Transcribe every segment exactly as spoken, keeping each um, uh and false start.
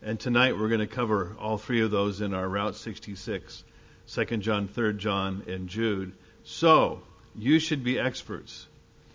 And tonight we're going to cover all three of those in our Route sixty-six, Second John, Third John, and Jude. So, you should be experts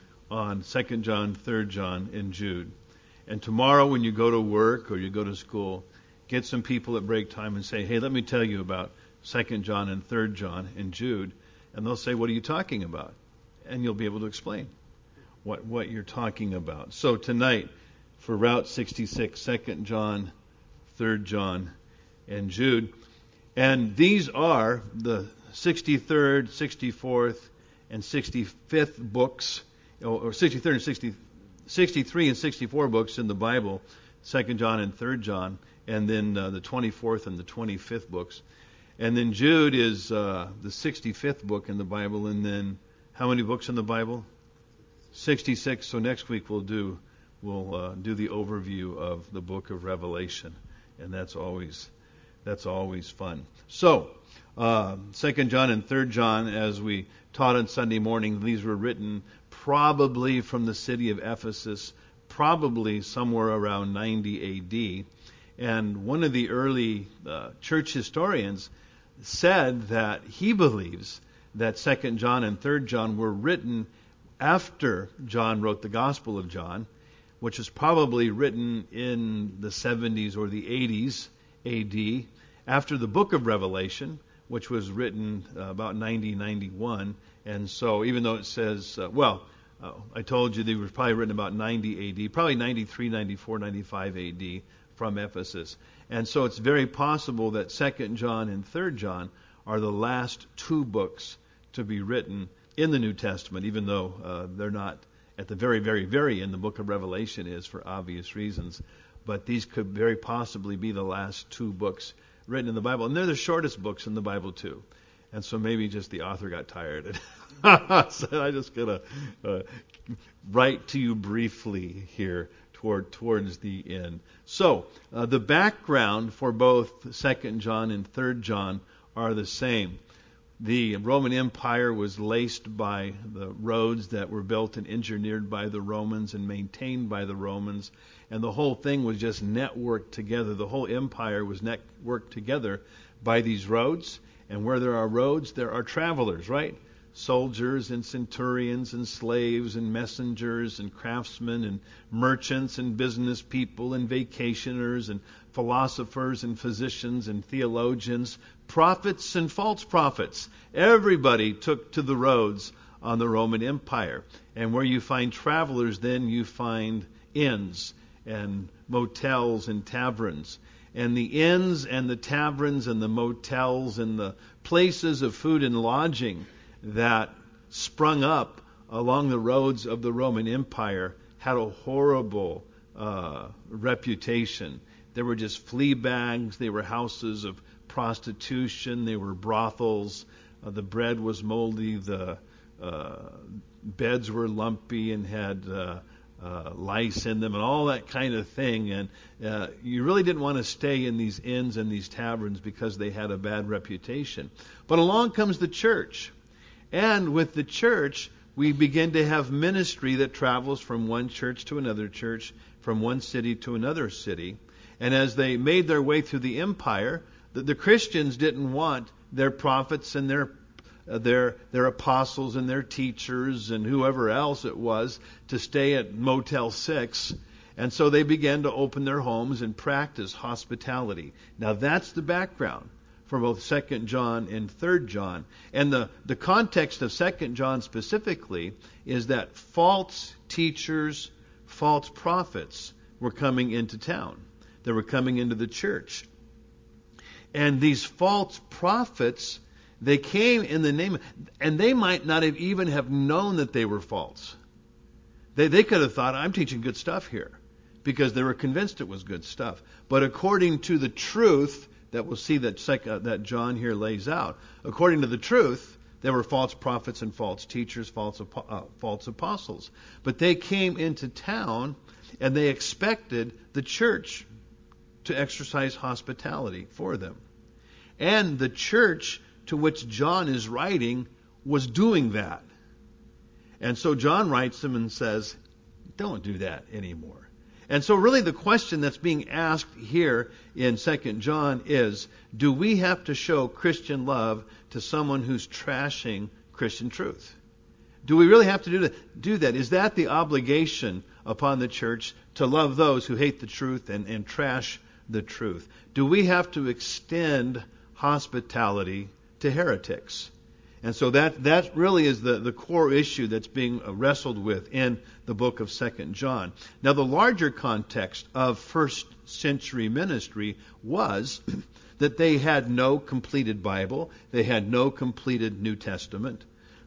on Second John, Third John, and Jude. And tomorrow when you go to work or you go to school, get some people at break time and say, hey, let me tell you about Second John and Third John and Jude. And they'll say, what are you talking about? And you'll be able to explain what, what you're talking about. So tonight, for Route sixty-six, Second John, Third John, and Jude. And these are the sixty-third, sixty-fourth, and sixty-fifth books, or sixty-third and sixty, sixty-three and sixty-four books in the Bible, Second John and Third John, and then uh, the twenty-fourth and the twenty-fifth books. And then Jude is uh, the sixty-fifth book in the Bible, and then how many books in the Bible? sixty-six. So next week we'll do we'll uh, do the overview of the book of Revelation, and that's always that's always fun. So uh, Second John and Third John, as we taught on Sunday morning, these were written probably from the city of Ephesus, probably somewhere around ninety A D. And one of the early uh, church historians said that he believes that Second John and Third John were written after John wrote the Gospel of John, which was probably written in the seventies or the eighties A D, after the book of Revelation, which was written uh, about ninety, ninety-one. And so even though it says, uh, well, uh, I told you they were probably written about ninety A D, probably ninety-three, ninety-four, ninety-five A D from Ephesus. And so it's very possible that Second John and Third John are the last two books to be written in the New Testament, even though uh, they're not at the very, very, very end. The book of Revelation is, for obvious reasons. But these could very possibly be the last two books written in the Bible. And they're the shortest books in the Bible, too. And so maybe just the author got tired. So I'm just going to uh, write to you briefly here toward towards the end. So uh, the background for both Second John and Third John are the same. The Roman Empire was laced by the roads that were built and engineered by the Romans and maintained by the Romans. And the whole thing was just networked together. The whole empire was networked together by these roads. And where there are roads, there are travelers, right? Soldiers and centurions and slaves and messengers and craftsmen and merchants and business people and vacationers and philosophers and physicians and theologians, prophets and false prophets. Everybody took to the roads on the Roman Empire. And where you find travelers, then you find inns and motels and taverns. And the inns and the taverns and the motels and the places of food and lodging that sprung up along the roads of the Roman Empire had a horrible uh, reputation. They were just flea bags. They were houses of prostitution. They were brothels. Uh, the bread was moldy. The uh, beds were lumpy and had uh, uh, lice in them and all that kind of thing. And uh, you really didn't want to stay in these inns and these taverns because they had a bad reputation. But along comes the church. And with the church, we begin to have ministry that travels from one church to another church, from one city to another city. And as they made their way through the empire, the, the Christians didn't want their prophets and their uh, their their apostles and their teachers and whoever else it was to stay at Motel six. And so they began to open their homes and practice hospitality. Now that's the background for both Second John and Third John. And the, the context of Second John specifically is that false teachers, false prophets were coming into town. They were coming into the church. And these false prophets, they came in the name, and they might not have even have known that they were false. They, they could have thought, I'm teaching good stuff here, because they were convinced it was good stuff. But according to the truth that we'll see that second, that John here lays out, according to the truth, there were false prophets and false teachers, false uh, false apostles. But they came into town and they expected the church to exercise hospitality for them. And the church to which John is writing was doing that. And so John writes them and says, don't do that anymore. And so really the question that's being asked here in Second John is, do we have to show Christian love to someone who's trashing Christian truth? Do we really have to do that? Do that? Is that the obligation upon the church to love those who hate the truth and, and trash the truth? Do we have to extend hospitality to heretics? And so that, that really is the, the core issue that's being wrestled with in the book of Second John. Now, the larger context of first century ministry was that they had no completed Bible. They had no completed New Testament.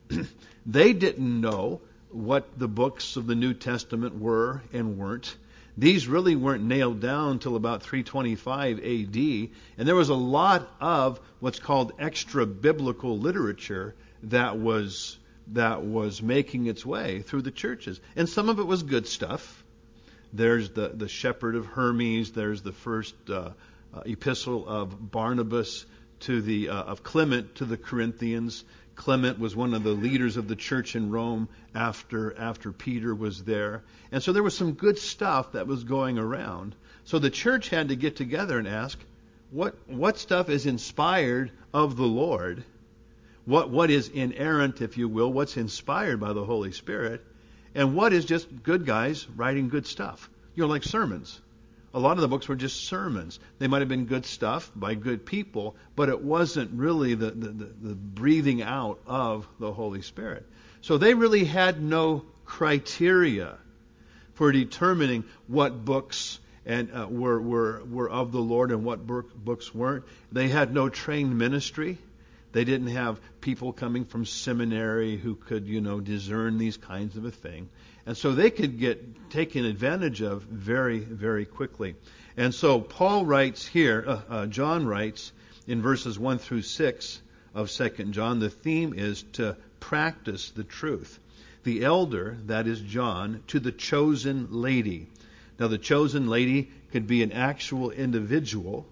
They didn't know what the books of the New Testament were and weren't. These really weren't nailed down until about three twenty-five A D, and there was a lot of what's called extra-biblical literature that was that was making its way through the churches. And some of it was good stuff. There's the, the Shepherd of Hermes. There's the first uh, uh, epistle of Barnabas to the uh, of Clement to the Corinthians. Clement was one of the leaders of the church in Rome after after Peter was there. And so there was some good stuff that was going around. So the church had to get together and ask, what what stuff is inspired of the Lord? What what is inerrant, if you will, what's inspired by the Holy Spirit? And what is just good guys writing good stuff? You know, like sermons. A lot of the books were just sermons. They might have been good stuff by good people, but it wasn't really the, the, the, the breathing out of the Holy Spirit. So they really had no criteria for determining what books and uh, were, were were of the Lord and what book, books weren't. They had no trained ministry. They didn't have people coming from seminary who could, you know, discern these kinds of a thing. And so they could get taken advantage of very, very quickly. And so Paul writes here, uh, uh, John writes in verses one through six of Second John, the theme is to practice the truth. The elder, that is John, to the chosen lady. Now the chosen lady could be an actual individual.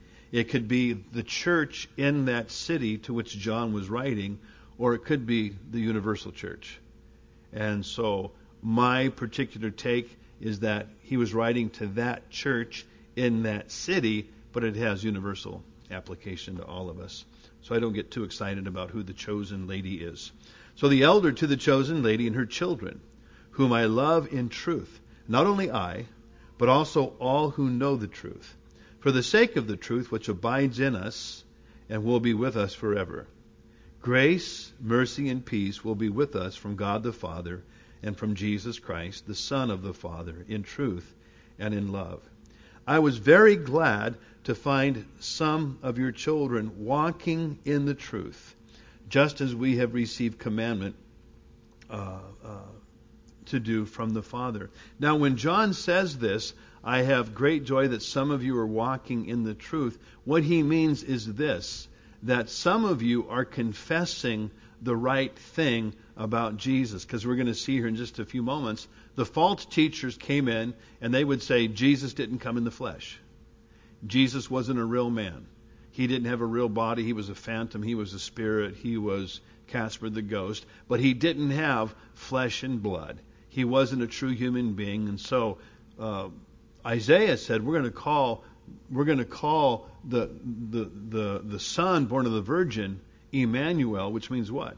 It could be the church in that city to which John was writing, or it could be the universal church. And so my particular take is that he was writing to that church in that city, but it has universal application to all of us. So I don't get too excited about who the chosen lady is. So the elder to the chosen lady and her children, whom I love in truth, not only I, but also all who know the truth, for the sake of the truth which abides in us and will be with us forever. Grace, mercy, and peace will be with us from God the Father and from Jesus Christ, the Son of the Father, in truth and in love. I was very glad to find some of your children walking in the truth, just as we have received commandment uh, uh, to do from the Father. Now, when John says this, I have great joy that some of you are walking in the truth. What he means is this, that some of you are confessing the right thing about Jesus. Because we're going to see here in just a few moments, the false teachers came in and they would say Jesus didn't come in the flesh. Jesus wasn't a real man. He didn't have a real body. He was a phantom. He was a spirit. He was Casper the ghost. But he didn't have flesh and blood. He wasn't a true human being. And so uh, Isaiah said, we're going to call we're going to call the, the the the Son born of the Virgin Emmanuel, which means what?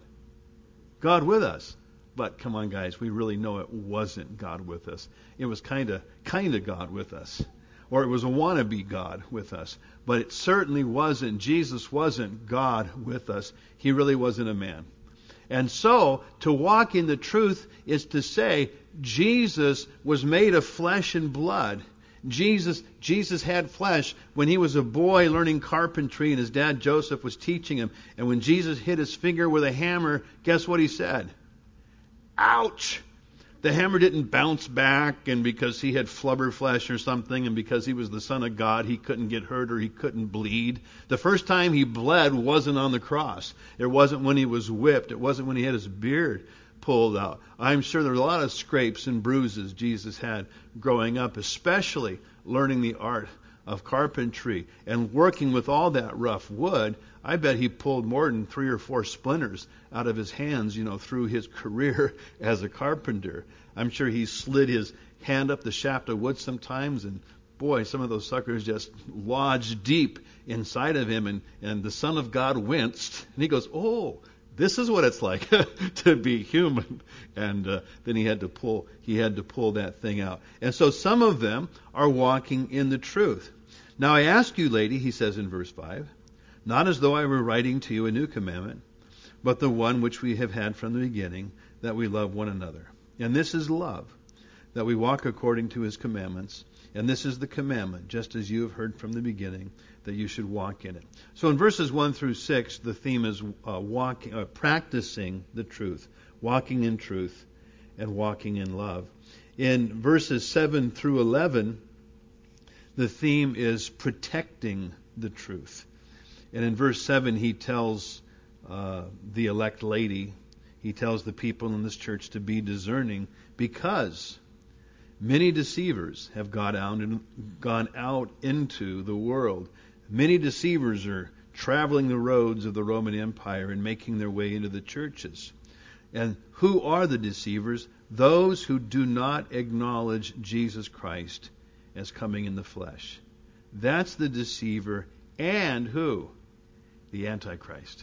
God with us. But come on, guys, we really know it wasn't God with us. It was kind of kind of God with us. Or it was a wannabe God with us. But it certainly wasn't. Jesus wasn't God with us. He really wasn't a man. And so, to walk in the truth is to say, Jesus was made of flesh and blood. Jesus Jesus had flesh when he was a boy learning carpentry and his dad Joseph was teaching him. And when Jesus hit his finger with a hammer, guess what he said? Ouch! The hammer didn't bounce back, and because he had flubber flesh or something, and because he was the Son of God, he couldn't get hurt or he couldn't bleed. The first time he bled wasn't on the cross. It wasn't when he was whipped. It wasn't when he had his beard pulled out. I'm sure there were a lot of scrapes and bruises Jesus had growing up, especially learning the art of carpentry and working with all that rough wood, I bet he pulled more than three or four splinters out of his hands, you know, through his career as a carpenter. I'm sure he slid his hand up the shaft of wood sometimes, and boy, some of those suckers just lodged deep inside of him, and, and the Son of God winced, and he goes, oh, this is what it's like to be human. And uh, then he had to pull he had to pull that thing out. And so some of them are walking in the truth. Now I ask you, lady, he says in verse five, not as though I were writing to you a new commandment, but the one which we have had from the beginning, that we love one another. And this is love, that we walk according to his commandments. And this is the commandment, just as you have heard from the beginning, that you should walk in it. So in verses one through six, the theme is uh, walking, uh, practicing the truth, walking in truth, and walking in love. In verses seven through eleven, the theme is protecting the truth. And in verse seven, he tells uh, the elect lady, he tells the people in this church to be discerning, because many deceivers have gone out and gone out into the world. Many deceivers are traveling the roads of the Roman Empire and making their way into the churches. And who are the deceivers? Those who do not acknowledge Jesus Christ as coming in the flesh. That's the deceiver. And who? The Antichrist.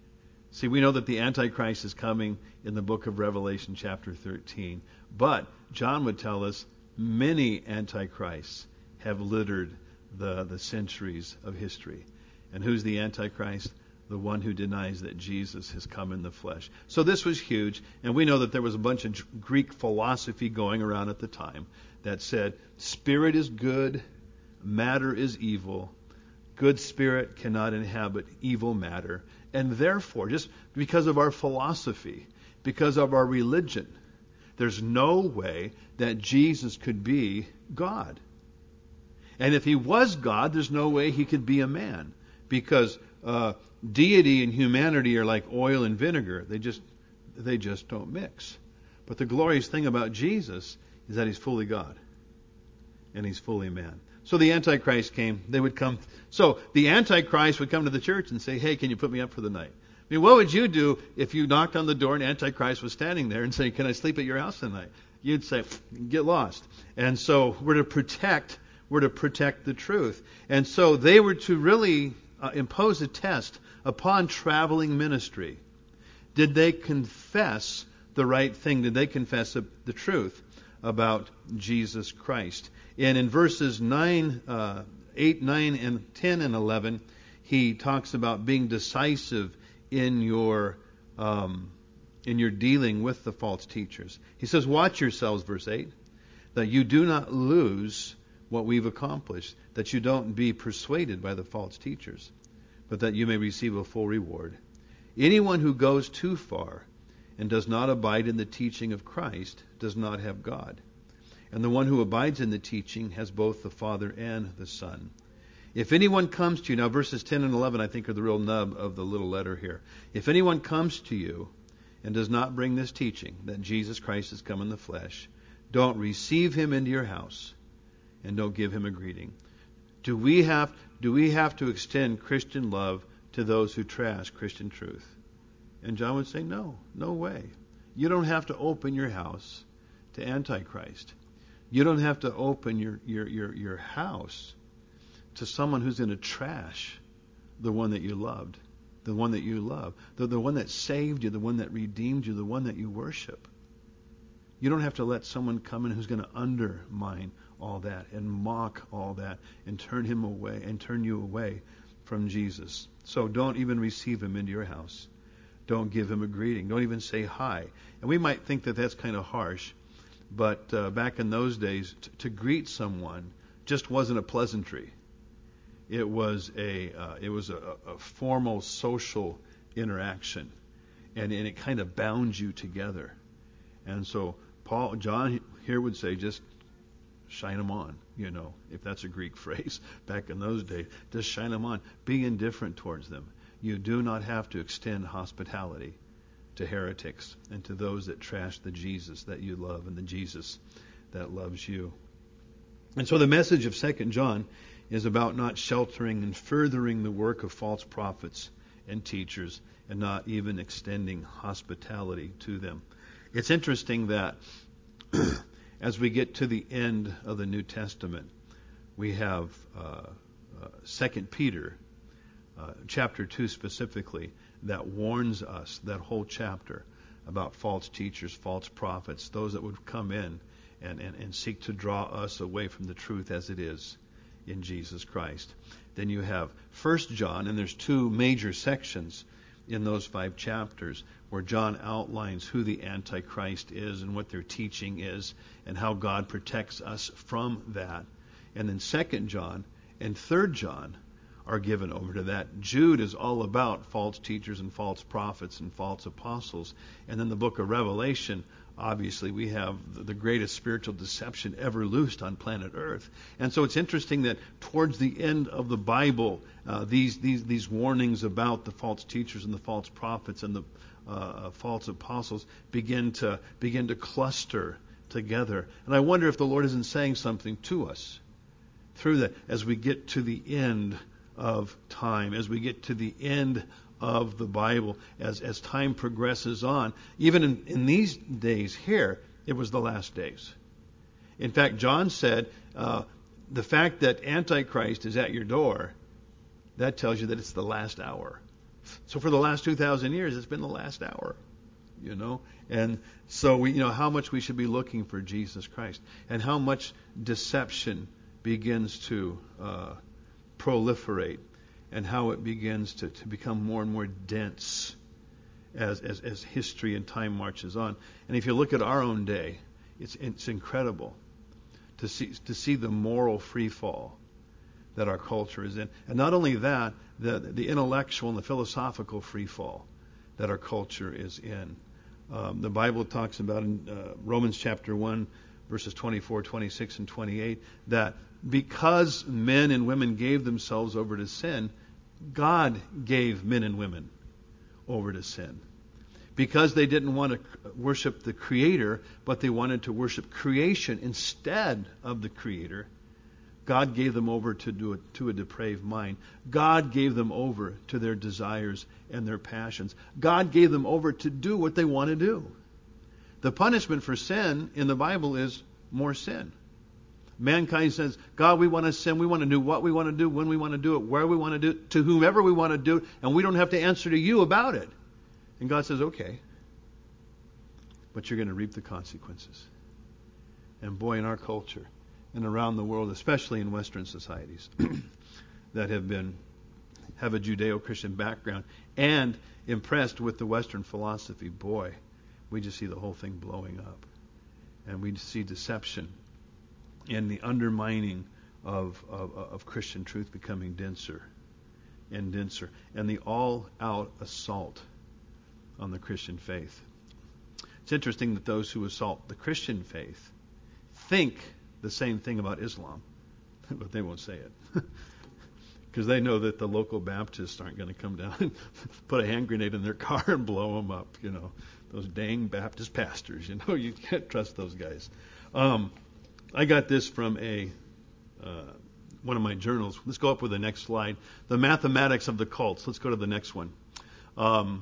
See, we know that the Antichrist is coming in the book of Revelation chapter thirteen. But John would tell us many antichrists have littered the, the centuries of history. And who's the Antichrist? The one who denies that Jesus has come in the flesh. So this was huge. And we know that there was a bunch of Greek philosophy going around at the time that said, spirit is good, matter is evil. Good spirit cannot inhabit evil matter. And therefore, just because of our philosophy, because of our religion, there's no way that Jesus could be God. And if he was God, there's no way he could be a man. Because uh, deity and humanity are like oil and vinegar. They just they just don't mix. But the glorious thing about Jesus is that he's fully God. And he's fully man. So the Antichrist came. They would come. So the Antichrist would come to the church and say, hey, can you put me up for the night? I mean, what would you do if you knocked on the door and Antichrist was standing there and saying, can I sleep at your house tonight? You'd say, get lost. And so we're to protect, we're to protect the truth. And so they were to really uh, impose a test upon traveling ministry. Did they confess the right thing? Did they confess the truth about Jesus Christ? And in verses nine, uh, eight, nine, and ten, and eleven, he talks about being decisive in your um, in your dealing with the false teachers. He says, watch yourselves, verse eight, that you do not lose what we've accomplished, that you don't be persuaded by the false teachers, but that you may receive a full reward. Anyone who goes too far and does not abide in the teaching of Christ does not have God. And the one who abides in the teaching has both the Father and the Son. If anyone comes to you, now verses ten and eleven I think are the real nub of the little letter here. If anyone comes to you and does not bring this teaching, that Jesus Christ has come in the flesh, don't receive him into your house and don't give him a greeting. Do we have, do we have to extend Christian love to those who trash Christian truth? And John would say, no, no way. You don't have to open your house to Antichrist. You don't have to open your, your, your, your house to someone who's going to trash the one that you loved, the one that you love, the, the one that saved you, the one that redeemed you, the one that you worship. You don't have to let someone come in who's going to undermine all that and mock all that and turn him away and turn you away from Jesus. So don't even receive him into your house. Don't give him a greeting. Don't even say hi. And we might think that that's kind of harsh, but uh, back in those days, t- to greet someone just wasn't a pleasantry. It was a uh, it was a, a formal social interaction, and, and it kind of bound you together. And so Paul, John here would say, just shine them on, you know, if that's a Greek phrase back in those days. Just shine them on. Be indifferent towards them. You do not have to extend hospitality to heretics and to those that trash the Jesus that you love and the Jesus that loves you. And so the message of Second John is about not sheltering and furthering the work of false prophets and teachers, and not even extending hospitality to them. It's interesting that as we get to the end of the New Testament, we have uh, uh, Second Peter, uh, chapter two specifically, that warns us, that whole chapter, about false teachers, false prophets, those that would come in and, and, and seek to draw us away from the truth as it is in Jesus Christ. Then you have First John, and there's two major sections in those five chapters where John outlines who the Antichrist is and what their teaching is and how God protects us from that. And then Second John and Third John are given over to that. Jude is all about false teachers and false prophets and false apostles. And then the book of Revelation, obviously, we have the greatest spiritual deception ever loosed on planet Earth. And so it's interesting that towards the end of the Bible, uh, these, these, these warnings about the false teachers and the false prophets and the uh, false apostles begin to begin to cluster together. And I wonder if the Lord isn't saying something to us through that as we get to the end of time, as we get to the end of the Bible, as, as time progresses on. Even in, in these days here, it was the last days. In fact, John said, uh, the fact that Antichrist is at your door, that tells you that it's the last hour. So for the last two thousand years, it's been the last hour, you know. And so we, you know, how much we should be looking for Jesus Christ, and how much deception begins to uh, proliferate, and how it begins to, to become more and more dense as, as as history and time marches on. And if you look at our own day, it's it's incredible to see to see the moral free fall that our culture is in. And not only that, the the intellectual and the philosophical free fall that our culture is in. Um, the Bible talks about in uh, Romans chapter one, verses twenty-four, twenty-six, and twenty-eight, that because men and women gave themselves over to sin, God gave men and women over to sin. Because they didn't want to worship the Creator, but they wanted to worship creation instead of the Creator, God gave them over to do it, to a depraved mind. God gave them over to their desires and their passions. God gave them over to do what they want to do. The punishment for sin in the Bible is more sin. Mankind says, God, we want to sin. We want to do what we want to do, when we want to do it, where we want to do it, to whomever we want to do it, and we don't have to answer to you about it. And God says, okay, but you're going to reap the consequences. And boy, in our culture and around the world, especially in Western societies that have been have a Judeo-Christian background and impressed with the Western philosophy, boy, we just see the whole thing blowing up. And we see deception and the undermining of, of, of Christian truth becoming denser and denser, and the all-out assault on the Christian faith. It's interesting that those who assault the Christian faith think the same thing about Islam, but they won't say it. Because they know that the local Baptists aren't going to come down and put a hand grenade in their car and blow them up. You know, those dang Baptist pastors. You know, you can't trust those guys. Um, I got this from a uh, one of my journals. Let's go up with the next slide. The mathematics of the cults. Let's go to the next one. Um,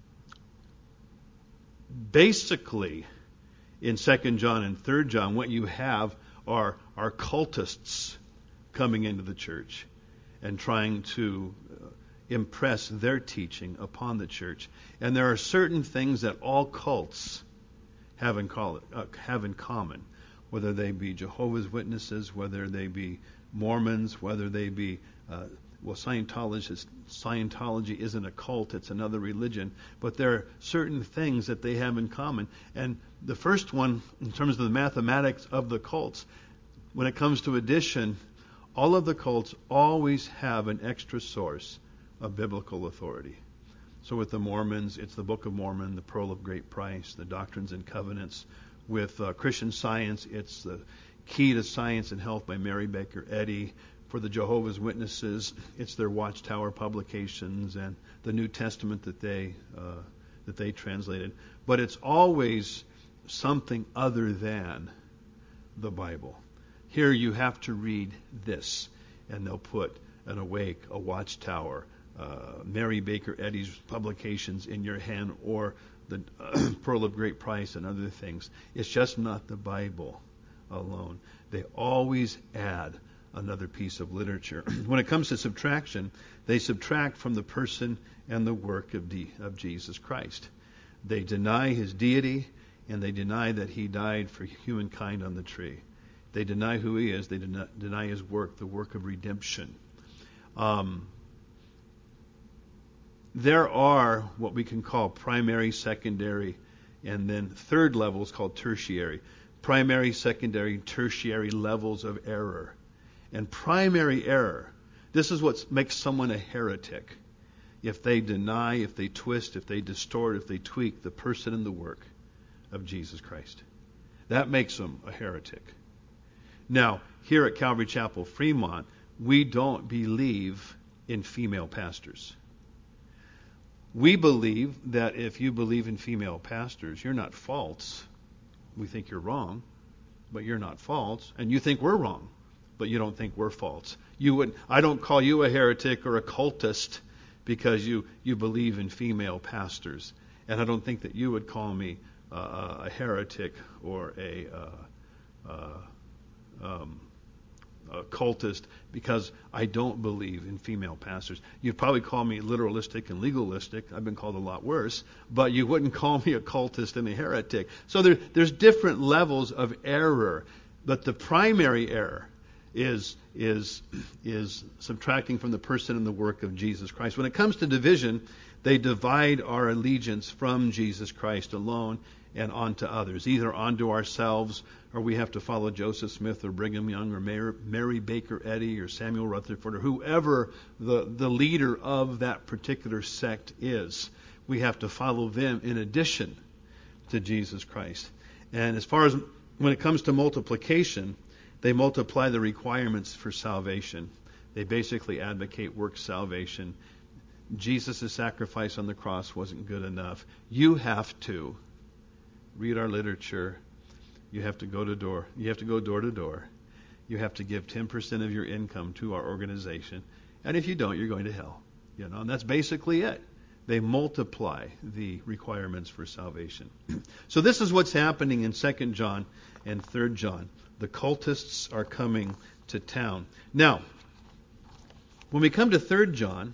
basically, in Second John and Third John, what you have are are cultists coming into the church and trying to uh, impress their teaching upon the church. And there are certain things that all cults have in, call it, uh, have in common, whether they be Jehovah's Witnesses, whether they be Mormons, whether they be, uh, well, Scientology, Scientology isn't a cult, it's another religion, but there are certain things that they have in common. And the first one, in terms of the mathematics of the cults, when it comes to addition, all of the cults always have an extra source of biblical authority. So with the Mormons, it's the Book of Mormon, the Pearl of Great Price, the Doctrines and Covenants. With uh, Christian Science, it's the Key to Science and Health by Mary Baker Eddy. For the Jehovah's Witnesses, it's their Watchtower publications and the New Testament that they uh, that they translated. But it's always something other than the Bible. Here you have to read this. and they'll put an Awake, a Watchtower, uh, Mary Baker Eddy's publications in your hand, or the uh, Pearl of Great Price and other things. It's just not the Bible alone. They always add another piece of literature. When it comes to subtraction, they subtract from the person and the work of, D, of Jesus Christ. They deny his deity, and they deny that he died for humankind on the tree. They deny who he is. They deny, deny his work, the work of redemption. Um, there are what we can call primary, secondary, and then third levels called tertiary. Primary, secondary, tertiary levels of error. And primary error, this is what makes someone a heretic. If they deny, if they twist, if they distort, if they tweak the person and the work of Jesus Christ. That makes them a heretic. Now, here at Calvary Chapel, Fremont, we don't believe in female pastors. We believe that if you believe in female pastors, you're not false. We think you're wrong, but you're not false. And you think we're wrong, but you don't think we're false. You would, I don't call you a heretic or a cultist because you, you believe in female pastors. And I don't think that you would call me uh, a heretic or a, uh, uh, um, a cultist because I don't believe in female pastors. You'd probably call me literalistic and legalistic. I've been called a lot worse. But you wouldn't call me a cultist and a heretic. So there, there's different levels of error. But the primary error is is is subtracting from the person and the work of Jesus Christ. When it comes to division, they divide our allegiance from Jesus Christ alone and onto others, either onto ourselves, or we have to follow Joseph Smith or Brigham Young or Mary, Mary Baker Eddy or Samuel Rutherford or whoever the, the leader of that particular sect is. We have to follow them in addition to Jesus Christ. And as far as when it comes to multiplication, they multiply the requirements for salvation. They basically advocate work salvation. Jesus' sacrifice on the cross wasn't good enough. You have to read our literature. You have to go to door. You have to go door to door. You have to give ten percent of your income to our organization. And if you don't, you're going to hell. You know, and that's basically it. They multiply the requirements for salvation. So this is what's happening in Second John and Third John. The cultists are coming to town. Now, when we come to Third John,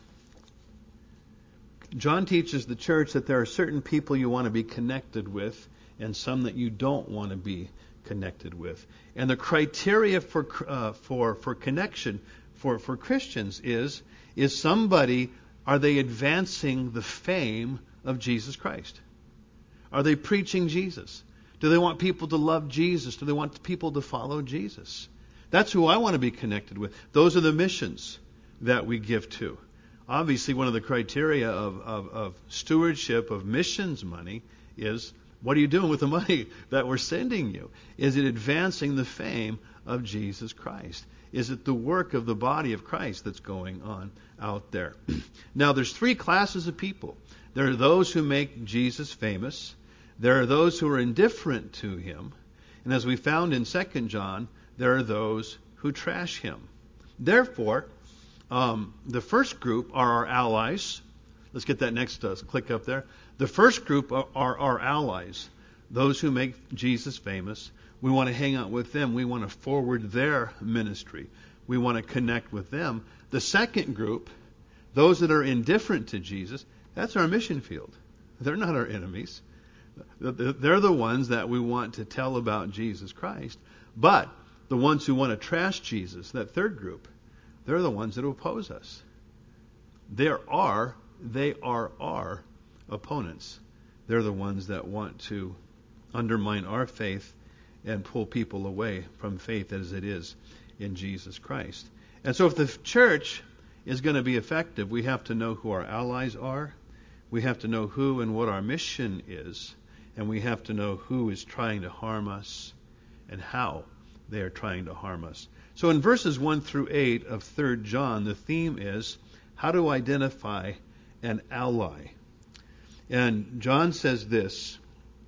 John teaches the church that there are certain people you want to be connected with and some that you don't want to be connected with. And the criteria for uh, for for connection for, for Christians is is somebody, are they advancing the fame of Jesus Christ? Are they preaching Jesus? Do they want people to love Jesus? Do they want people to follow Jesus? That's who I want to be connected with. Those are the missions that we give to. Obviously, one of the criteria of, of, of stewardship of missions money is, what are you doing with the money that we're sending you? Is it advancing the fame of Jesus Christ? Is it the work of the body of Christ that's going on out there? Now, there's three classes of people. There are those who make Jesus famous. There are those who are indifferent to him. And as we found in Second John, there are those who trash him. Therefore, um, the first group are our allies. Let's get that next uh, click up there. The first group are, are our allies, those who make Jesus famous. We want to hang out with them. We want to forward their ministry. We want to connect with them. The second group, those that are indifferent to Jesus, that's our mission field. They're not our enemies. They're the ones that we want to tell about Jesus Christ. But the ones who want to trash Jesus, that third group, they're the ones that oppose us. There are, they are our opponents. They're the ones that want to undermine our faith and pull people away from faith as it is in Jesus Christ. And so if the church is going to be effective, we have to know who our allies are. We have to know who and what our mission is. And we have to know who is trying to harm us and how they are trying to harm us. So in verses one through eight of Third John, the theme is how to identify an ally. And John says this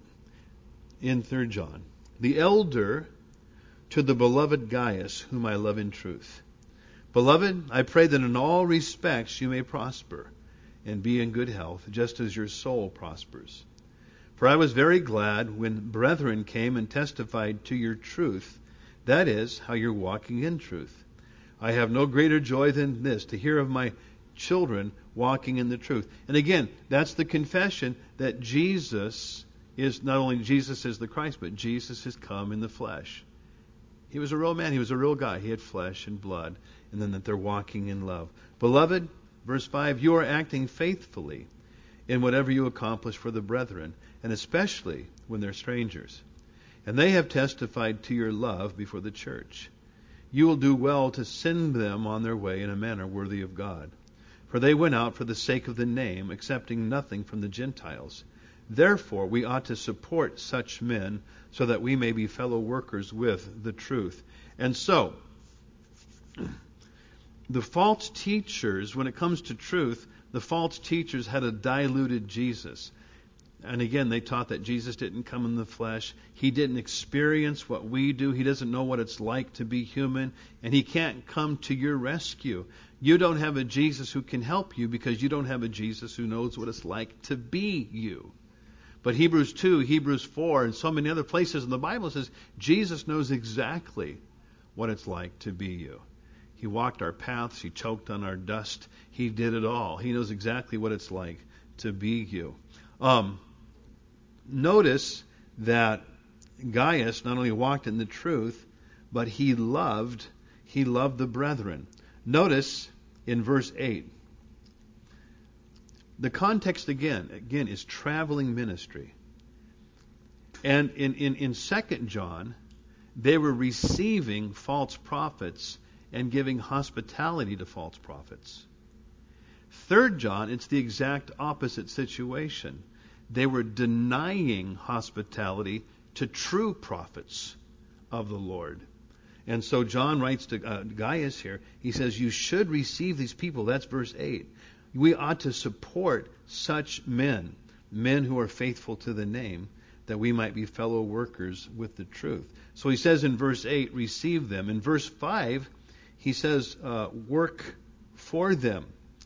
in Third John, the elder to the beloved Gaius, whom I love in truth. Beloved, I pray that in all respects you may prosper and be in good health, just as your soul prospers. For I was very glad when brethren came and testified to your truth, that is, how you're walking in truth. I have no greater joy than this, to hear of my children walking in the truth. And again, that's the confession that Jesus is, not only Jesus is the Christ, but Jesus has come in the flesh. He was a real man. He was a real guy. He had flesh and blood. And then that they're walking in love. Beloved, verse five, you are acting faithfully in whatever you accomplish for the brethren, and especially when they're strangers. And they have testified to your love before the church. You will do well to send them on their way in a manner worthy of God. For they went out for the sake of the name, accepting nothing from the Gentiles. Therefore, we ought to support such men so that we may be fellow workers with the truth. And so, the false teachers, when it comes to truth, the false teachers had a diluted Jesus. And again, they taught that Jesus didn't come in the flesh. He didn't experience what we do. He doesn't know what it's like to be human. And he can't come to your rescue. You don't have a Jesus who can help you because you don't have a Jesus who knows what it's like to be you. But Hebrews two, Hebrews four, and so many other places in the Bible says Jesus knows exactly what it's like to be you. He walked our paths. He choked on our dust. He did it all. He knows exactly what it's like to be you. Um, notice that Gaius not only walked in the truth, but he loved, he loved the brethren. Notice in verse eight, the context again, again is traveling ministry. And in, in, in Second John, they were receiving false prophets and giving hospitality to false prophets. Third John, it's the exact opposite situation. They were denying hospitality to true prophets of the Lord. And so John writes to uh, Gaius here, he says, you should receive these people. That's verse eight. We ought to support such men, men who are faithful to the name, that we might be fellow workers with the truth. So he says in verse eight, receive them. In verse five, he says, uh, work for them.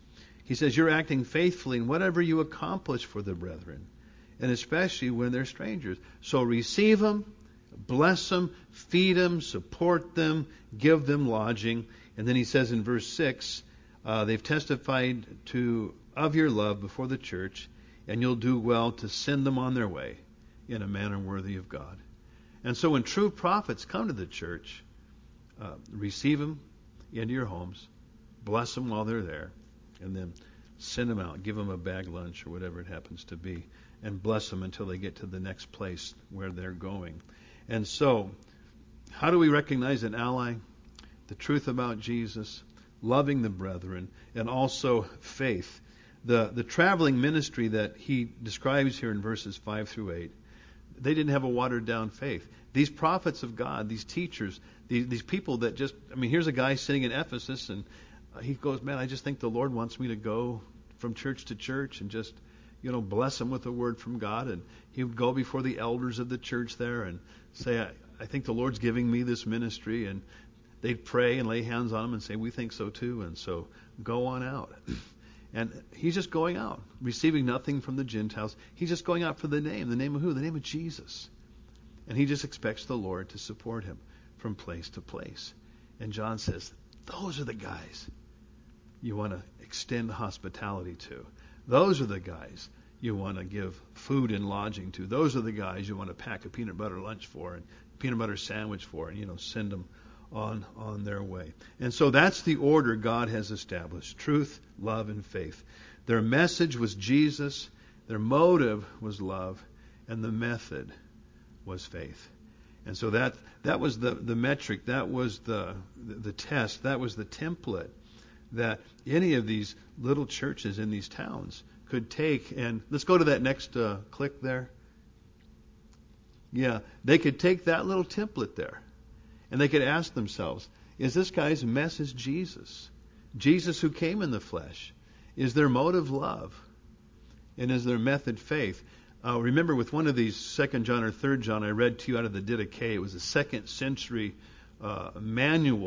He says, you're acting faithfully in whatever you accomplish for the brethren, and especially when they're strangers. So receive them, bless them, feed them, support them, give them lodging. And then he says in verse six, uh, they've testified to of your love before the church, and you'll do well to send them on their way in a manner worthy of God. And so when true prophets come to the church, uh, receive them into your homes, bless them while they're there, and then send them out, give them a bag lunch or whatever it happens to be, and bless them until they get to the next place where they're going. And so, how do we recognize an ally? The truth about Jesus, loving the brethren, and also faith. The, the traveling ministry that he describes here in verses five through eight, they didn't have a watered-down faith. These prophets of God, these teachers, these, these people that just, I mean, here's a guy sitting in Ephesus, and he goes, man, I just think the Lord wants me to go from church to church and just, you know, bless them with a word from God. And he would go before the elders of the church there and say, I, I think the Lord's giving me this ministry. And they'd pray and lay hands on them and say, we think so too. And so go on out. And he's just going out, receiving nothing from the Gentiles. He's just going out for the name. The name of who? The name of Jesus. And he just expects the Lord to support him from place to place. And John says, those are the guys you want to extend hospitality to. Those are the guys you want to give food and lodging to. Those are the guys you want to pack a peanut butter lunch for and peanut butter sandwich for, and, you know, send them on on their way. And so that's the order God has established: truth, love, and faith. Their message was Jesus, their motive was love, and the method was faith. And so that that was the, the metric, that was the, the the test, that was the template that any of these little churches in these towns could take. And let's go to that next uh, click there. Yeah, they could take that little template there, and they could ask themselves, is this guy's message Jesus? Jesus who came in the flesh. Is their motive love? And is their method faith? Uh, remember, with one of these, Second John or Third John, I read to you out of the Didache. It was a second century uh, manual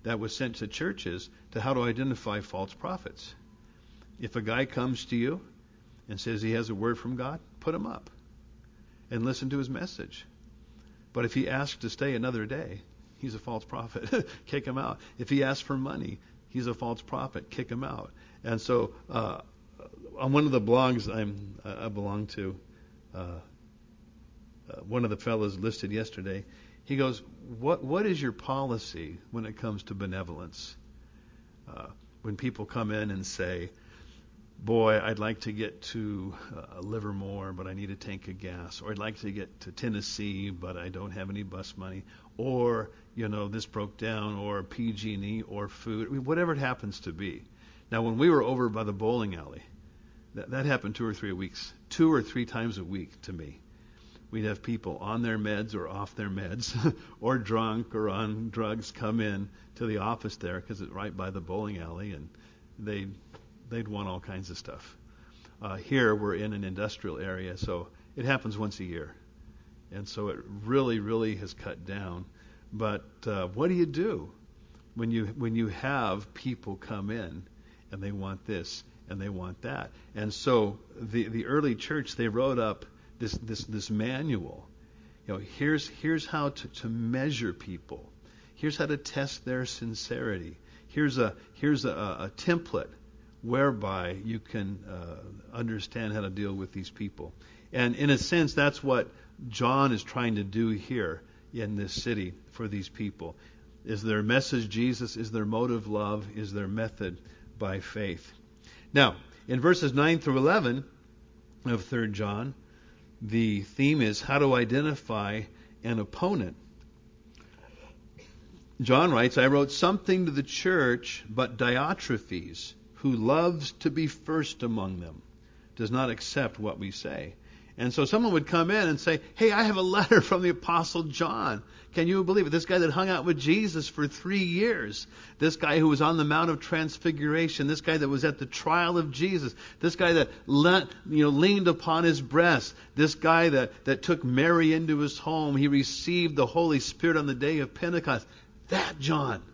that was sent to churches to how to identify false prophets. If a guy comes to you and says he has a word from God, put him up and listen to his message. But if he asks to stay another day, he's a false prophet. Kick him out. If he asks for money, he's a false prophet. Kick him out. And so uh, on one of the blogs I'm, I belong to, uh, uh, one of the fellows listed yesterday, he goes, what what is your policy when it comes to benevolence? Uh, when people come in and say, boy, I'd like to get to uh, Livermore, but I need a tank of gas. Or I'd like to get to Tennessee, but I don't have any bus money. Or, you know, this broke down, or P G and E, or food, I mean, whatever it happens to be. Now, when we were over by the bowling alley, that, that happened two or three weeks, two or three times a week to me. We'd have people on their meds or off their meds, or drunk or on drugs come in to the office there because it's right by the bowling alley, and they'd, they'd want all kinds of stuff. Uh, here we're in an industrial area, so it happens once a year. And so it really, really has cut down. But uh, what do you do when you when you have people come in and they want this and they want that? And so the, the early church, they wrote up this this this manual. You know, here's here's how to, to measure people. Here's how to test their sincerity. Here's a here's a, a template whereby you can uh, understand how to deal with these people. And in a sense, that's what John is trying to do here in this city for these people. Is their message Jesus? Is their motive love? Is their method by faith? Now, in verses nine through eleven of Third John, the theme is how to identify an opponent. John writes, I wrote something to the church, but Diotrephes, who loves to be first among them, does not accept what we say. And so someone would come in and say, hey, I have a letter from the Apostle John. Can you believe it? This guy that hung out with Jesus for three years. This guy who was on the Mount of Transfiguration. This guy that was at the trial of Jesus. This guy that le- you know, leaned upon his breast. This guy that, that took Mary into his home. He received the Holy Spirit on the day of Pentecost. That John.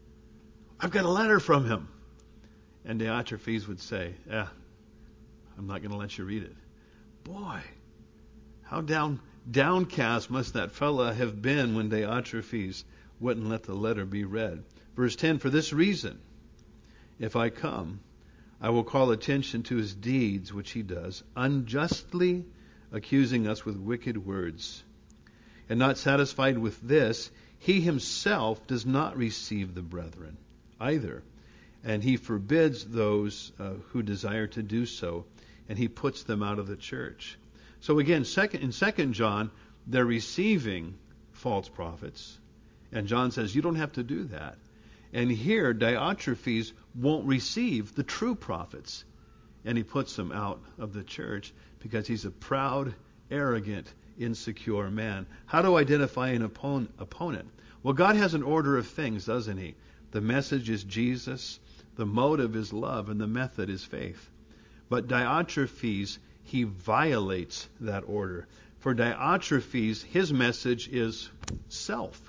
I've got a letter from him. And Diotrephes would say, eh, I'm not going to let you read it. Boy, how down downcast must that fella have been when Diotrephes wouldn't let the letter be read. Verse ten, for this reason, if I come, I will call attention to his deeds, which he does, unjustly accusing us with wicked words. And not satisfied with this, he himself does not receive the brethren either. And he forbids those uh, who desire to do so, and he puts them out of the church. So again, second, in Second John, they're receiving false prophets. And John says, you don't have to do that. And here, Diotrephes won't receive the true prophets. And he puts them out of the church because he's a proud, arrogant, insecure man. How to identify an opponent? opponent? Well, God has an order of things, doesn't he? The message is Jesus, the motive is love, and the method is faith. But Diotrephes, he violates that order. For Diotrephes, his message is self.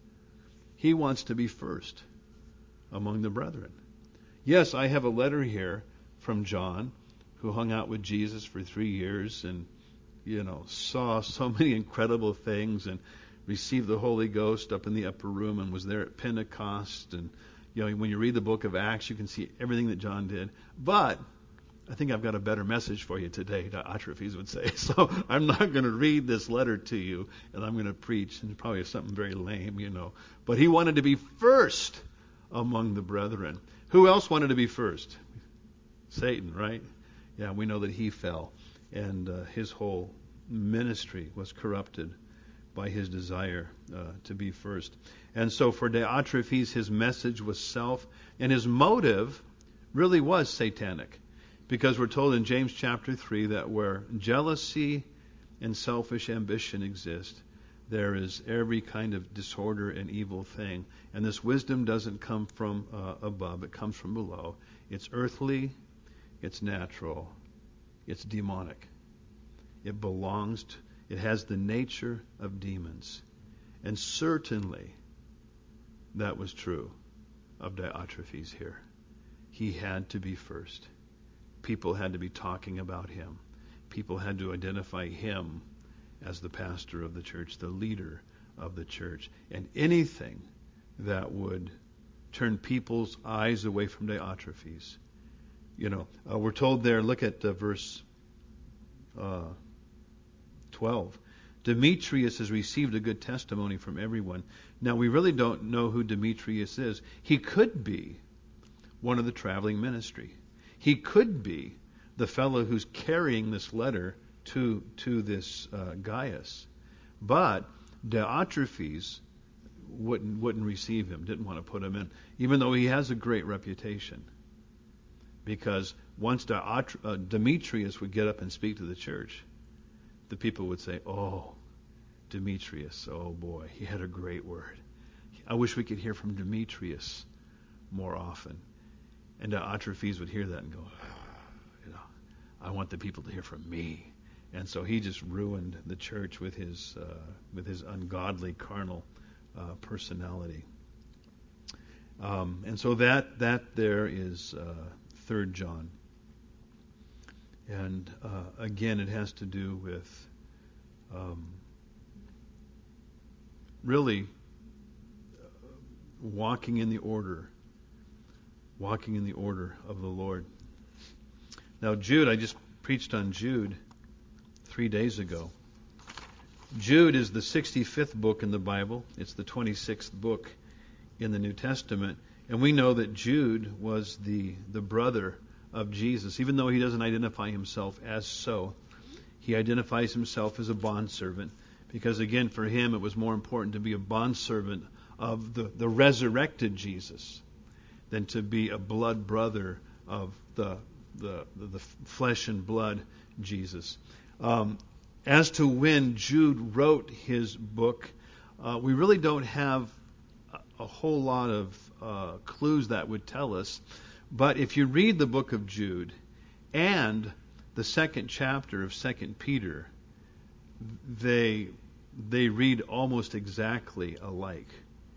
He wants to be first among the brethren. Yes, I have a letter here from John, who hung out with Jesus for three years and, you know, saw so many incredible things and received the Holy Ghost up in the upper room and was there at Pentecost. And, you know, when you read the book of Acts, you can see everything that John did. But I think I've got a better message for you today, Diotrephes would say. So I'm not going to read this letter to you, and I'm going to preach, and probably something very lame, you know. But he wanted to be first among the brethren. Who else wanted to be first? Satan, right? Yeah, we know that he fell, and uh, his whole ministry was corrupted by his desire uh, to be first. And so for Diotrephes, his message was self, and his motive really was satanic. Because we're told in James chapter three that where jealousy and selfish ambition exist, there is every kind of disorder and evil thing. And this wisdom doesn't come from uh, above, it comes from below. It's earthly, it's natural, it's demonic. It belongs to, it has the nature of demons. And certainly that was true of Diotrephes here. He had to be first. People had to be talking about him. People had to identify him as the pastor of the church, the leader of the church. And anything that would turn people's eyes away from Diotrephes. You know, uh, we're told there, look at uh, verse uh, twelve. Demetrius has received a good testimony from everyone. Now, we really don't know who Demetrius is. He could be one of the traveling ministry. He could be the fellow who's carrying this letter to to this uh, Gaius. But Diotrephes wouldn't wouldn't receive him, didn't want to put him in, even though he has a great reputation. Because once Diotr- uh, Demetrius would get up and speak to the church, the people would say, "Oh, Demetrius, oh boy, he had a great word. I wish we could hear from Demetrius more often." And Diotrephes would hear that and go, ah, you know, I want the people to hear from me. And so he just ruined the church with his uh, with his ungodly, carnal uh, personality. Um, and so that that there is uh, Third John. And uh, again, it has to do with um, really walking in the order, walking in the order of the Lord. Now, Jude, I just preached on Jude three days ago. Jude is the sixty-fifth book in the Bible. It's the twenty-sixth book in the New Testament. And we know that Jude was the, the brother of Jesus. Even though he doesn't identify himself as so, he identifies himself as a bondservant. Because again, for him, it was more important to be a bondservant of the, the resurrected Jesus than to be a blood brother of the the, the, the flesh and blood Jesus. Um, as to when Jude wrote his book, uh, we really don't have a, a whole lot of uh, clues that would tell us. But if you read the book of Jude and the second chapter of Second Peter, they they read almost exactly alike.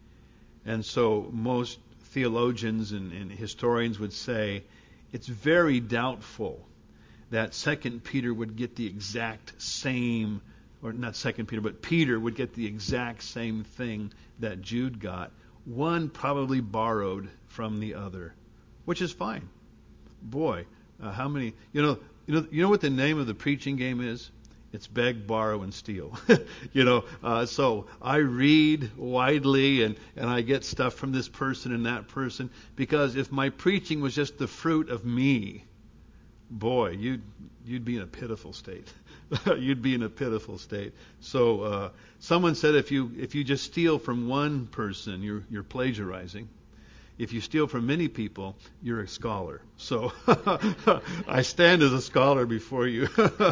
And so most theologians and, and historians would say it's very doubtful that Second Peter would get the exact same, or not Second Peter, but Peter would get the exact same thing that Jude got. One probably borrowed from the other, which is fine. Boy, uh, how many? You know, you know, you know what the name of the preaching game is? It's beg, borrow, and steal. you know, uh, so I read widely and, and I get stuff from this person and that person, because if my preaching was just the fruit of me, boy, you'd you'd be in a pitiful state. you'd be in a pitiful state. So uh, someone said if you if you just steal from one person, you're you're plagiarizing. If you steal from many people, you're a scholar. So I stand as a scholar before you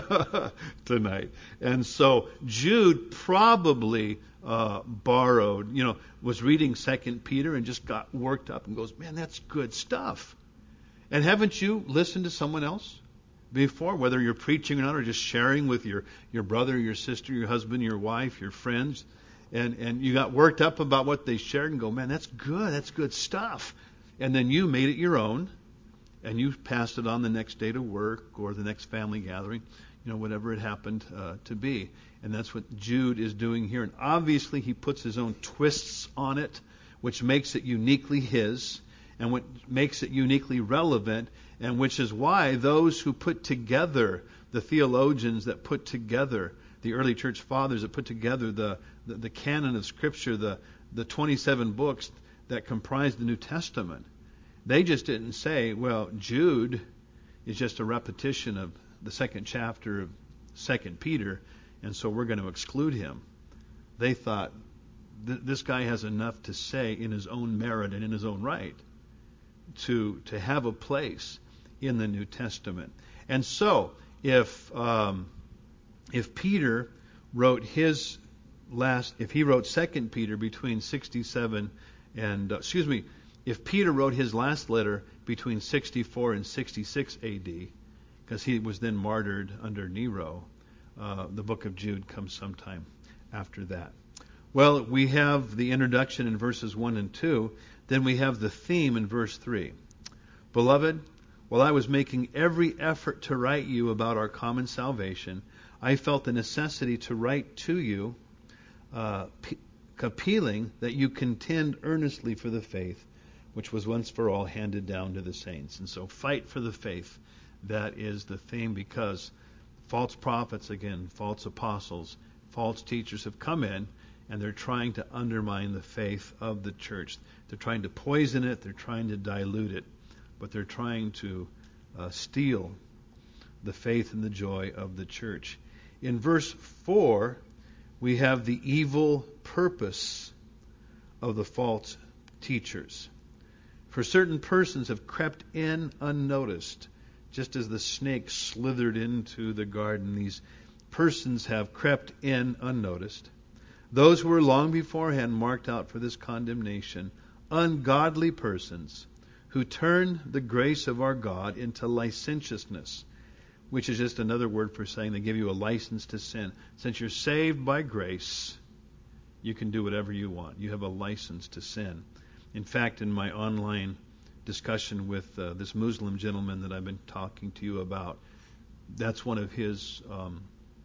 tonight. And so Jude probably uh, borrowed, you know, was reading Second Peter and just got worked up and goes, man, that's good stuff. And haven't you listened to someone else before, whether you're preaching or not, or just sharing with your, your brother, your sister, your husband, your wife, your friends, and, and you got worked up about what they shared and go, man, that's good, that's good stuff. And then you made it your own, and you passed it on the next day to work or the next family gathering, you know, whatever it happened uh, to be. And that's what Jude is doing here. And obviously he puts his own twists on it, which makes it uniquely his, and what makes it uniquely relevant, and which is why those who put together, the theologians that put together, the early church fathers that put together the, the, the canon of Scripture, the, the twenty-seven books that comprise the New Testament, they just didn't say, well, Jude is just a repetition of the second chapter of Second Peter, and so we're going to exclude him. They thought, th- this guy has enough to say in his own merit and in his own right to to have a place in the New Testament. And so, if um, if Peter wrote his last, if he wrote Second Peter between sixty-seven and uh, excuse me, if Peter wrote his last letter between sixty-four and sixty-six A D, because he was then martyred under Nero, uh, the book of Jude comes sometime after that. Well, we have the introduction in verses one and two. Then we have the theme in verse three. Beloved, while I was making every effort to write you about our common salvation, I felt the necessity to write to you, uh, p- appealing that you contend earnestly for the faith which was once for all handed down to the saints. And so fight for the faith. That is the theme, because false prophets, again, false apostles, false teachers have come in, and they're trying to undermine the faith of the church. They're trying to poison it. They're trying to dilute it. But they're trying to uh, steal the faith and the joy of the church. In verse four, we have the evil purpose of the false teachers. For certain persons have crept in unnoticed, just as the snake slithered into the garden. These persons have crept in unnoticed. Those who were long beforehand marked out for this condemnation, ungodly persons who turn the grace of our God into licentiousness, which is just another word for saying they give you a license to sin. Since you're saved by grace, you can do whatever you want. You have a license to sin. In fact, in my online discussion with uh, this Muslim gentleman that I've been talking to you about, that's one of his um,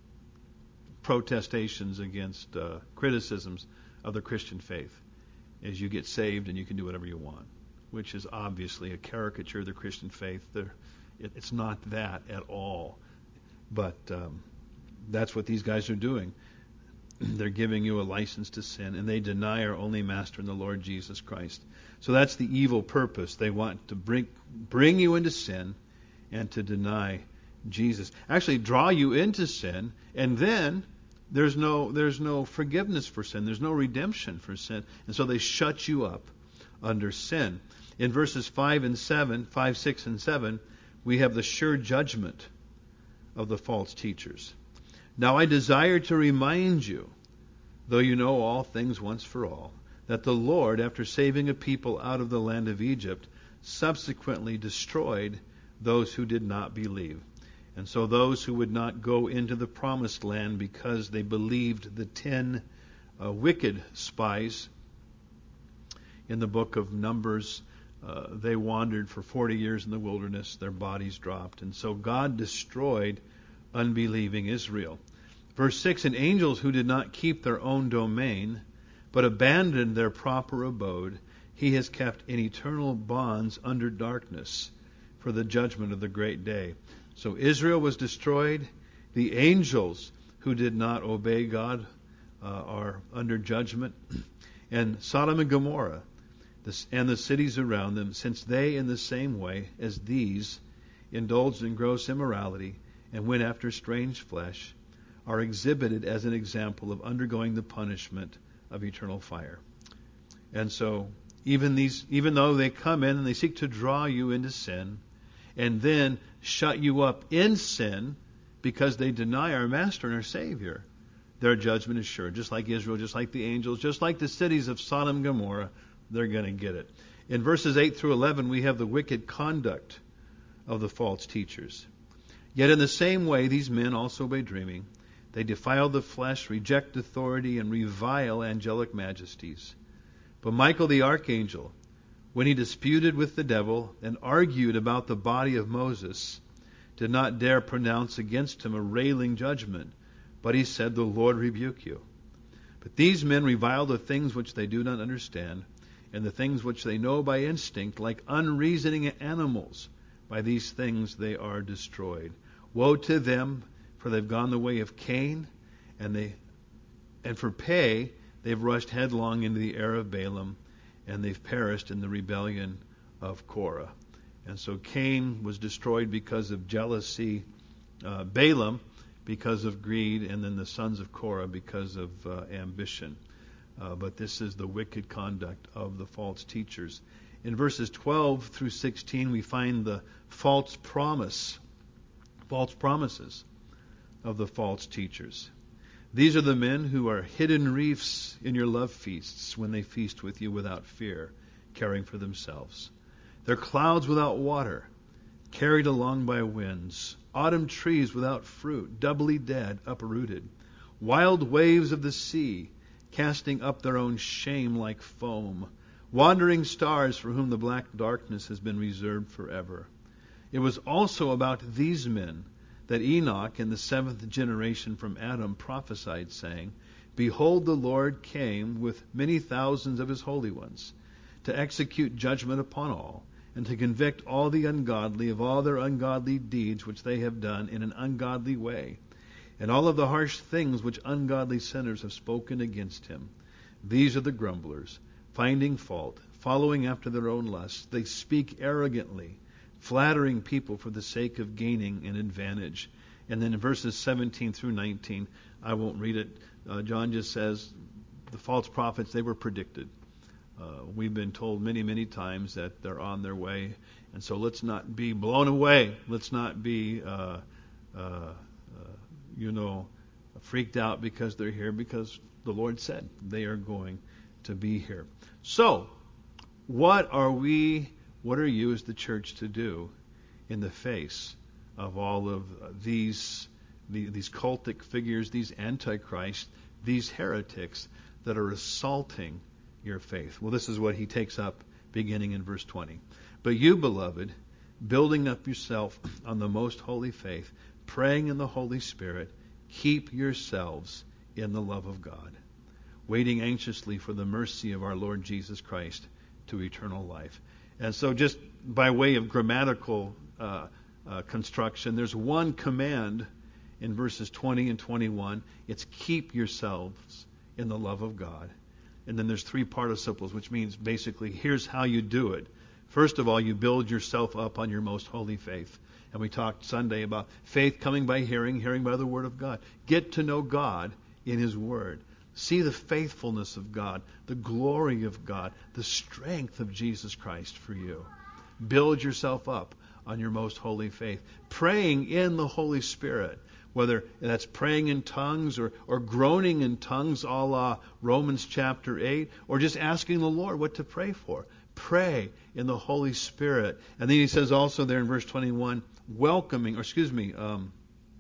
protestations against uh, criticisms of the Christian faith, is you get saved and you can do whatever you want, which is obviously a caricature of the Christian faith. There, it, it's not that at all. But um, that's what these guys are doing. They're giving you a license to sin, and they deny our only Master in the Lord Jesus Christ. So that's the evil purpose. They want to bring bring you into sin and to deny Jesus. Actually, draw you into sin, and then there's no there's no forgiveness for sin. There's no redemption for sin, and so they shut you up under sin. In verses five and seven, five, six, and seven, we have the sure judgment of the false teachers. Now I desire to remind you, though you know all things once for all, that the Lord, after saving a people out of the land of Egypt, subsequently destroyed those who did not believe. And so those who would not go into the promised land because they believed the ten uh, wicked spies in the book of Numbers, uh, they wandered for forty years in the wilderness. Their bodies dropped. And so God destroyed unbelieving Israel. Verse six, and angels who did not keep their own domain, but abandoned their proper abode, he has kept in eternal bonds under darkness for the judgment of the great day. So Israel was destroyed. The angels who did not obey God uh, are under judgment. And Sodom and Gomorrah this, and the cities around them, since they in the same way as these indulged in gross immorality and went after strange flesh, are exhibited as an example of undergoing the punishment of eternal fire. And so even these, even though they come in and they seek to draw you into sin and then shut you up in sin because they deny our Master and our Savior, their judgment is sure. Just like Israel, just like the angels, just like the cities of Sodom and Gomorrah, they're going to get it. In verses eight through eleven, we have the wicked conduct of the false teachers. Yet in the same way, these men also by dreaming, they defile the flesh, reject authority, and revile angelic majesties. But Michael the archangel, when he disputed with the devil and argued about the body of Moses, did not dare pronounce against him a railing judgment, but he said, the Lord rebuke you. But these men revile the things which they do not understand, and the things which they know by instinct, like unreasoning animals. By these things they are destroyed. Woe to them, for they've gone the way of Cain, and they, and for pay they've rushed headlong into the error of Balaam, and they've perished in the rebellion of Korah. And so Cain was destroyed because of jealousy, uh, Balaam because of greed, and then the sons of Korah because of uh, ambition. Uh, but this is the wicked conduct of the false teachers. In verses twelve through sixteen, we find the false promise, false promises of the false teachers. These are the men who are hidden reefs in your love feasts when they feast with you without fear, caring for themselves. They're clouds without water, carried along by winds, autumn trees without fruit, doubly dead, uprooted, wild waves of the sea, casting up their own shame like foam, wandering stars for whom the black darkness has been reserved forever. It was also about these men that Enoch in the seventh generation from Adam prophesied, saying, Behold, the Lord came with many thousands of his holy ones, to execute judgment upon all, and to convict all the ungodly of all their ungodly deeds which they have done in an ungodly way, and all of the harsh things which ungodly sinners have spoken against him. These are the grumblers, finding fault, following after their own lusts. They speak arrogantly, flattering people for the sake of gaining an advantage. And then in verses seventeen through nineteen, I won't read it. Uh, John just says the false prophets, they were predicted. Uh, we've been told many, many times that they're on their way. And so let's not be blown away. Let's not be, uh, uh, uh, you know, freaked out because they're here, because the Lord said they are going to be here. So, what are we, what are you as the church to do in the face of all of these these cultic figures, these antichrists, these heretics that are assaulting your faith? Well, this is what he takes up beginning in verse twenty. But you, beloved, building up yourself on the most holy faith, praying in the Holy Spirit, keep yourselves in the love of God, waiting anxiously for the mercy of our Lord Jesus Christ to eternal life. And so just by way of grammatical uh, uh, construction, there's one command in verses twenty and twenty-one. It's keep yourselves in the love of God. And then there's three participles, which means basically here's how you do it. First of all, you build yourself up on your most holy faith. And we talked Sunday about faith coming by hearing, hearing by the Word of God. Get to know God in His Word. See the faithfulness of God, the glory of God, the strength of Jesus Christ for you. Build yourself up on your most holy faith. Praying in the Holy Spirit, whether that's praying in tongues or, or groaning in tongues, a la Romans chapter eight, or just asking the Lord what to pray for. Pray in the Holy Spirit. And then he says also there in verse twenty-one, welcoming, or excuse me, um,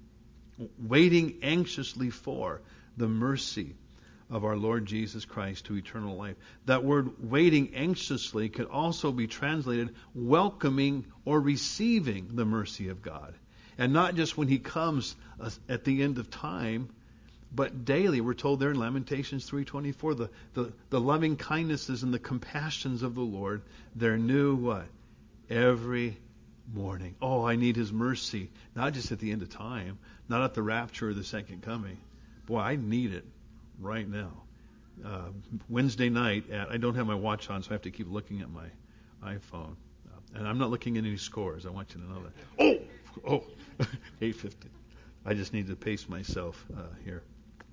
waiting anxiously for the mercy of our Lord Jesus Christ to eternal life. That word waiting anxiously could also be translated welcoming or receiving the mercy of God. And not just when He comes uh, at the end of time, but daily. We're told there in Lamentations three twenty-four, the, the, the loving kindnesses and the compassions of the Lord, they're new what? Every morning. Oh, I need His mercy. Not just at the end of time, not at the rapture or the second coming. Boy, I need it right now. Uh, Wednesday night, at, I don't have my watch on, so I have to keep looking at my iPhone. Uh, and I'm not looking at any scores. I want you to know that. Oh, oh, eight fifty. I just need to pace myself uh, here.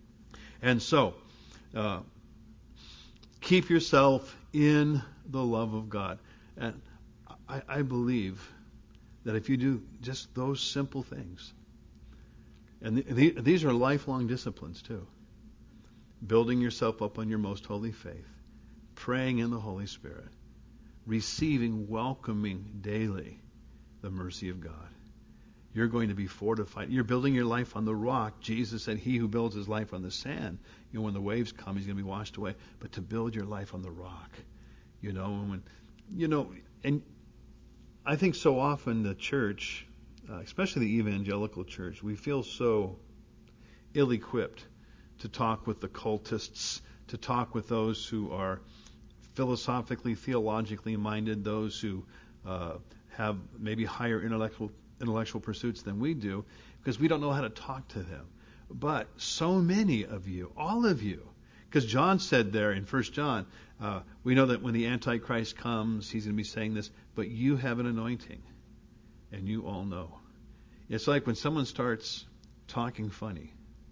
And so, uh, keep yourself in the love of God. And I, I believe that if you do just those simple things, and the, the, these are lifelong disciplines too, building yourself up on your most holy faith, praying in the Holy Spirit, receiving, welcoming daily the mercy of God. You're going to be fortified. You're building your life on the rock. Jesus said, he who builds his life on the sand, you know, when the waves come, he's going to be washed away. But to build your life on the rock, you know, and when, you know, and I think so often the church, uh, especially the evangelical church, we feel so ill-equipped to talk with the cultists, to talk with those who are philosophically, theologically minded, those who uh, have maybe higher intellectual intellectual pursuits than we do, because we don't know how to talk to them. But so many of you, all of you, because John said there in First John, uh, we know that when the Antichrist comes, he's going to be saying this, but you have an anointing, and you all know. It's like when someone starts talking funny,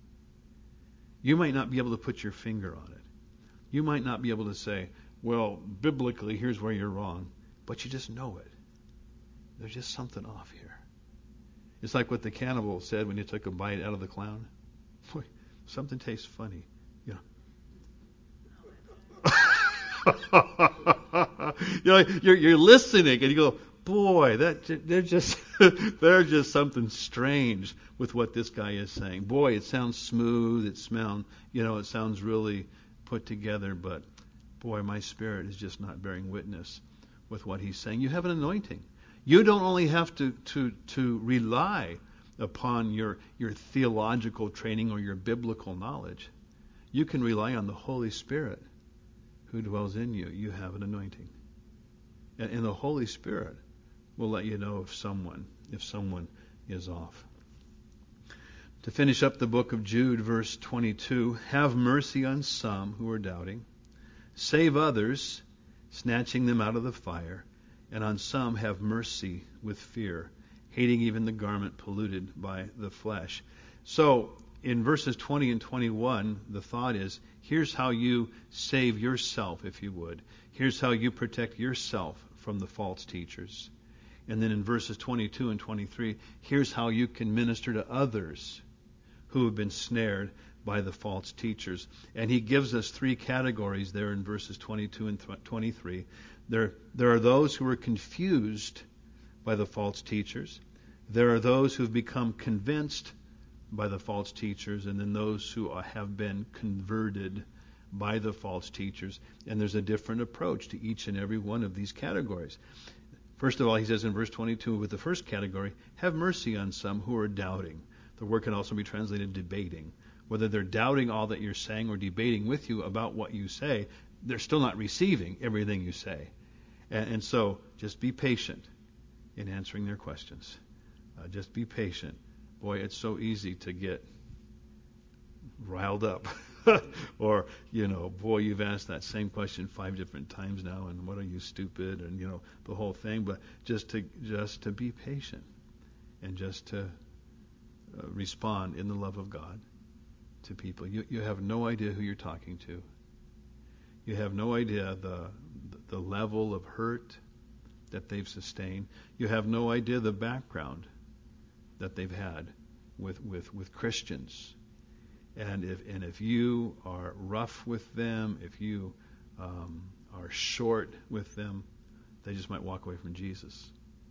you might not be able to put your finger on it. You might not be able to say, well, biblically, here's where you're wrong, but you just know it. There's just something off here. It's like what the cannibal said when he took a bite out of the clown. Boy, something tastes funny. You know, you know you're, you're listening and you go, boy, that there's just there's just something strange with what this guy is saying. Boy, it sounds smooth. It sounds, you know, it sounds really put together, but boy, my spirit is just not bearing witness with what he's saying. You have an anointing. You don't only have to, to, to rely upon your, your theological training or your biblical knowledge. You can rely on the Holy Spirit who dwells in you. You have an anointing. And, and the Holy Spirit will let you know if someone, if someone is off. To finish up the book of Jude, verse twenty-two, have mercy on some who are doubting. Save others, snatching them out of the fire. And on some have mercy with fear, hating even the garment polluted by the flesh. So, in verses twenty and twenty-one, the thought is, here's how you save yourself, if you would. Here's how you protect yourself from the false teachers. And then in verses twenty-two and twenty-three, here's how you can minister to others who have been snared by the false teachers. And he gives us three categories there in verses twenty-two and twenty-three. There, there are those who are confused by the false teachers. There are those who have become convinced by the false teachers, and then those who have been converted by the false teachers. And there's a different approach to each and every one of these categories. First of all, he says in verse twenty-two, with the first category, have mercy on some who are doubting. The word can also be translated debating. Whether they're doubting all that you're saying or debating with you about what you say, they're still not receiving everything you say. And, and so just be patient in answering their questions. Uh, just be patient. Boy, it's so easy to get riled up. Or, you know, boy, you've asked that same question five different times now, and what are you, stupid? And, you know, the whole thing. But just to just to be patient and just to uh, respond in the love of God to people. You you have no idea who you're talking to. You have no idea the the level of hurt that they've sustained. You have no idea the background that they've had with with, with Christians. And if and if you are rough with them, if you um, are short with them, they just might walk away from Jesus.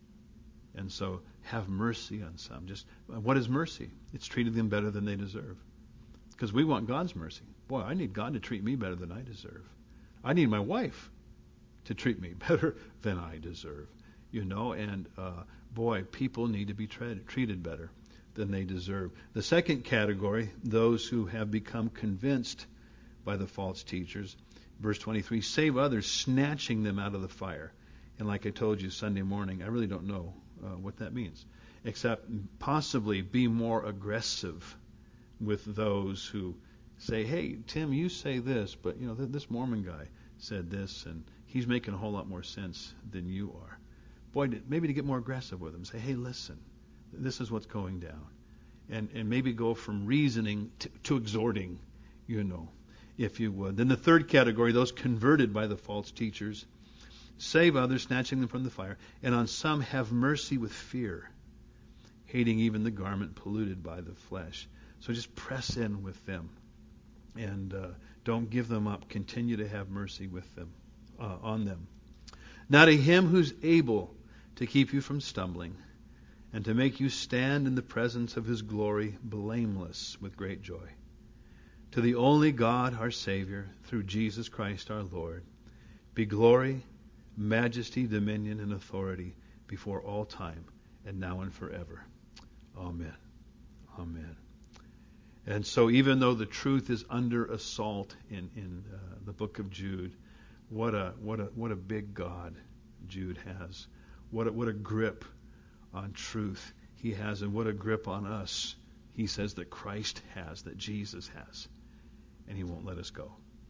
And so have mercy on some. Just what is mercy? It's treating them better than they deserve. Because we want God's mercy. Boy, I need God to treat me better than I deserve. I need my wife to treat me better than I deserve. You know, and uh, boy, people need to be tra- treated better than they deserve. The second category, those who have become convinced by the false teachers. Verse twenty-three, save others, snatching them out of the fire. And like I told you Sunday morning, I really don't know uh, what that means, except possibly be more aggressive with those who say, hey, Tim, you say this, but you know th- this Mormon guy said this, and he's making a whole lot more sense than you are. Boy, maybe to get more aggressive with them, say, hey, listen, this is what's going down. And and maybe go from reasoning to, to exhorting, you know, if you would. Then the third category, those converted by the false teachers, save others, snatching them from the fire, and on some have mercy with fear, hating even the garment polluted by the flesh. So just press in with them, and uh, don't give them up. Continue to have mercy with them, uh, on them. Now to him who's able to keep you from stumbling, and to make you stand in the presence of his glory blameless with great joy. To the only God, our Savior, through Jesus Christ our Lord, be glory, majesty, dominion, and authority before all time, and now and forever. Amen. Amen. And so even though the truth is under assault in, in uh, the book of Jude, what a what a what a big God Jude has. What a, what a grip on truth he has, and what a grip on us he says that Christ has, that Jesus has. And he won't let us go.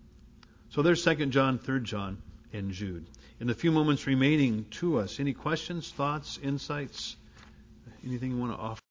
So there's Second John, Third John, and Jude. In the few moments remaining to us, any questions, thoughts, insights, anything you want to offer?